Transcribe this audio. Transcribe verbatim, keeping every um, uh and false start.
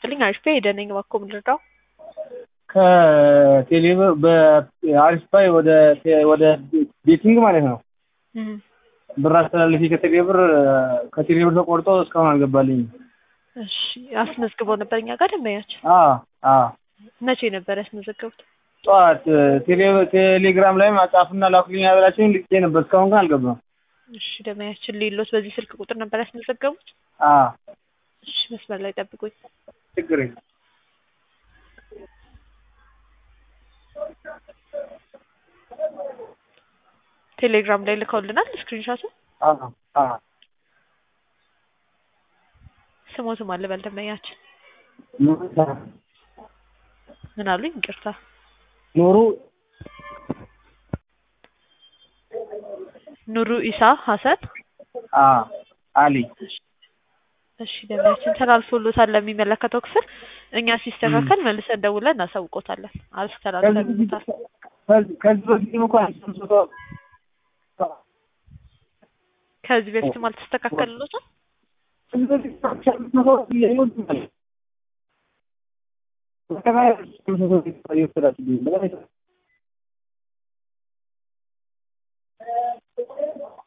ይስጥልኝ አሪፍ ሄደነኝ እባክዎ ምንድነው? ከቴሌብር በአሪፍ ፓይ ወደ ወደ ቤቲንግ ማለት ነው። ብር አስተላልፌ ከቴሌብር ከቴሌብር ተቆርጦ እስካሁን አልገባልኝም። እሺ አስመዝግበው ነበር እኛ ጋር ደንበኛችን? አዎ አዎ። መቼ ነበር ያስመዘገቡት? ጠዋት ቴሌግራም ላይ ማጻፍና ላኩልኝ ያላችሁኝ ልኬ ነበር እስካሁን ግን አልገባም። እሺ ደንበኛችን ሌሎት በዚህ ስልክ ቁጥር ነበር ያስመዘገቡት? አዎ። እሺ መስመር ላይ ጠብቁኝ። ችግር የለም። ቴሌግራም ላይ ልከውልናል ስክሪንሾቱ? አዎ አዎ። ስሞትም አለ በል ደንበኛችን። ምን አሉኝ? ይቅርታ ኑሩ ኑሩ ኢሳ ሀሰን። አዎ አሊ። እሺ ደንበኛችን ተላልፎሎታል ለሚመለከተው ክፍል። እኛ ሲስተካከል መልሰን ደውለን እናሳውቆታለን። አልተላልፎሎታል። ከዚህ በፊትም እኮ ከዚህ በፊትም አልተስተካከለሎትም? ከዚህ በፊት